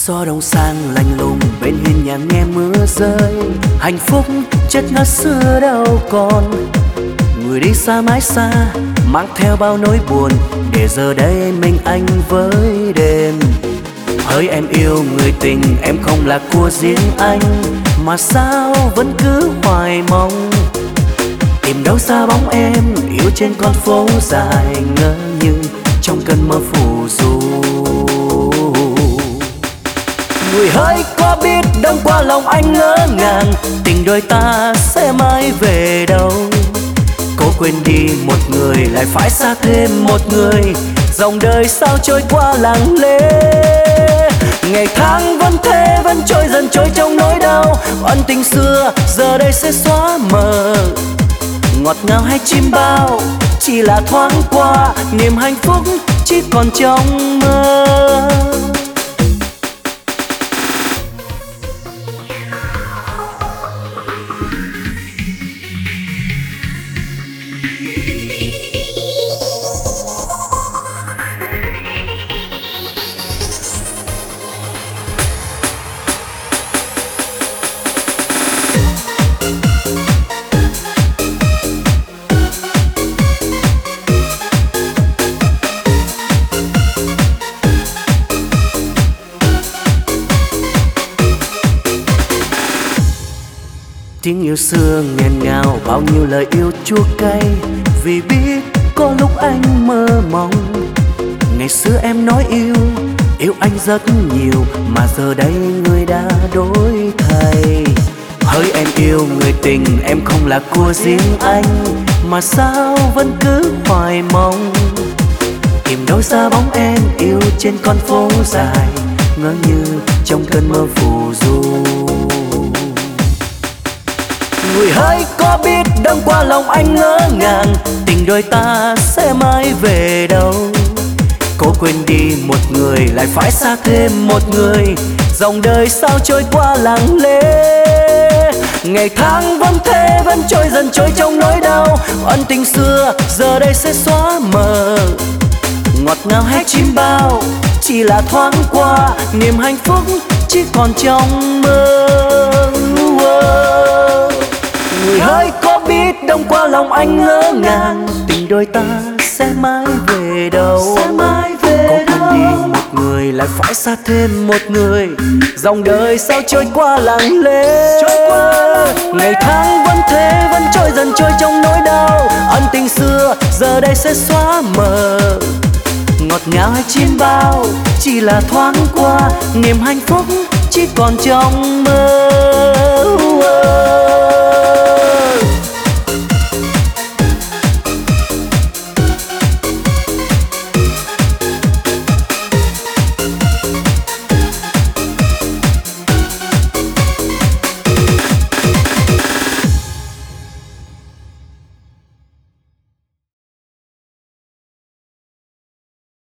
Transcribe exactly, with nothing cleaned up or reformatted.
Gió đông sang lạnh lùng bên hiên nhà nghe mưa rơi, hạnh phúc chất ngất xưa đâu còn. Người đi xa mãi xa mang theo bao nỗi buồn, để giờ đây mình anh với đêm. Hỡi em yêu người tình, em không là của riêng anh, mà sao vẫn cứ hoài mong tìm đâu xa bóng em yêu trên con phố dài, ngỡ như trong cơn mơ phù du. Người hỡi có biết đông qua lòng anh ngỡ ngàng, tình đôi ta sẽ mãi về đâu. Cố quên đi một người lại phải xa thêm một người, dòng đời sao trôi qua lặng lẽ. Ngày tháng vẫn thế vẫn trôi dần trôi trong nỗi đau, ân tình xưa giờ đây sẽ xóa mờ. Ngọt ngào hay chim bao chỉ là thoáng qua, niềm hạnh phúc chỉ còn trong mơ. Tiếng yêu xưa nghẹn ngào bao nhiêu lời yêu chua cay, vì biết có lúc anh mơ mong. Ngày xưa em nói yêu, yêu anh rất nhiều, mà giờ đây người đã đổi thay. Hỡi em yêu người tình, em không là của riêng anh, mà sao vẫn cứ hoài mong tìm đâu xa bóng em yêu trên con phố dài, ngỡ như trong cơn mơ phù du. Người hỡi có biết đông qua lòng anh ngỡ ngàng, tình đôi ta sẽ mãi về đâu. Cố quên đi một người lại phải xa thêm một người, dòng đời sao trôi qua lặng lẽ. Ngày tháng vẫn thế vẫn trôi dần trôi trong nỗi đau, ân tình xưa giờ đây sẽ xóa mờ. Ngọt ngào hay chim bao chỉ là thoáng qua, niềm hạnh phúc chỉ còn trong mơ. Người hỡi có biết đông qua lòng anh ngỡ ngàng, tình đôi ta sẽ mãi về đâu. Sẽ mãi về có quên đi một người lại phải xa thêm một người, dòng đời sao trôi qua lặng lẽ. Ngày tháng vẫn thế vẫn trôi dần trôi trong nỗi đau, ân tình xưa giờ đây sẽ xóa mờ. Ngọt ngào hay chim bao chỉ là thoáng qua, niềm hạnh phúc chỉ còn trong mơ.